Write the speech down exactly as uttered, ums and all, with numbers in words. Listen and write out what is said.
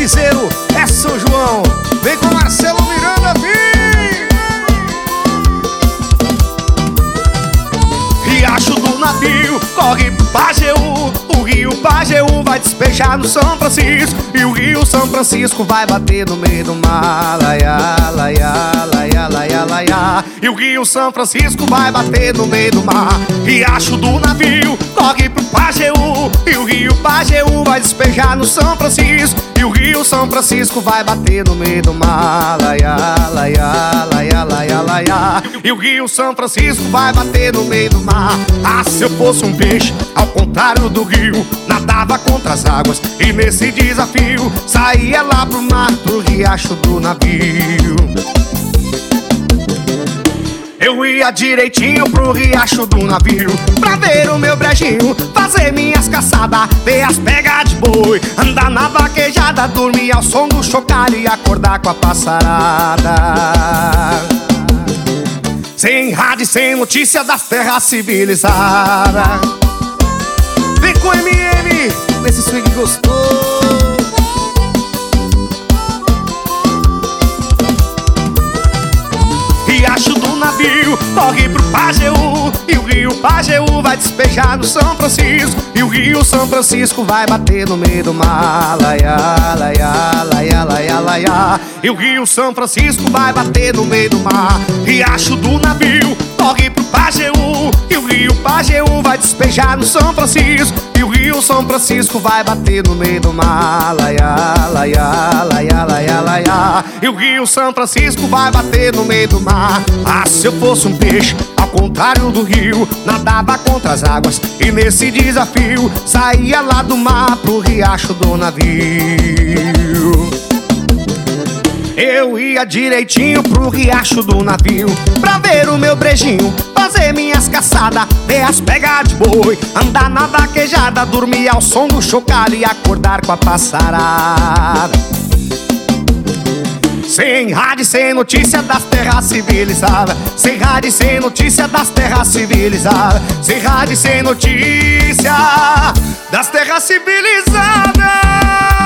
piseiro é São João. Vem com Marcelo Miranda, vem! Riacho do Navio corre pro Pajeú, o rio Pajeú vai despejar no São Francisco, e o rio São Francisco vai bater no meio do mar. Laiá, laiá, laiá, laiá, laiá. E o rio São Francisco vai bater no meio do mar. Riacho do Navio corre pro Pajeú, e o rio Pajeú vai despejar no São Francisco, e o rio São Francisco vai bater no meio do mar. Laiá, laiá, laiá, laiá, laiá. E o rio São Francisco vai bater no meio do mar. Ah, se eu fosse um peixe, ao contrário do rio, nadava contra as águas, e nesse desafio saía lá pro mar, pro riacho do navio. Eu ia direitinho pro riacho do navio, pra ver o meu brejinho, fazer minhas caçadas, ver as pegas de boi, andar na vaquejada, dormir ao som do chocalho e acordar com a passarada. Sem rádio, sem notícia das terras civilizadas. Vem com M M nesse swing gostoso. Riacho do Navio corre pro Pajeú, e o rio Pajeú vai despejar no São Francisco, e o rio São Francisco vai bater no meio do mar. Laiá, laiá, laiá, laiá, laiá. E o rio São Francisco vai bater no meio do mar. Riacho do Navio corre pro Pajeú, e o rio Pajeú vai despejar no São Francisco, e o rio São Francisco vai bater no meio do mar. Laiá, laiá, laiá, laiá, laiá. E o rio São Francisco vai bater no meio do mar. Ah, se eu fosse um peixe, ao contrário do rio, nadava contra as águas, e nesse desafio saía lá do mar pro riacho do navio. Eu ia direitinho pro riacho do navio, pra ver o meu brejinho, fazer minhas caçadas, ver as pegas de boi, andar na vaquejada, dormir ao som do chocalho e acordar com a passarada. Sem rádio, sem notícia das terras civilizadas. Sem rádio, sem notícia das terras civilizadas. Sem rádio, sem notícia das terras civilizadas.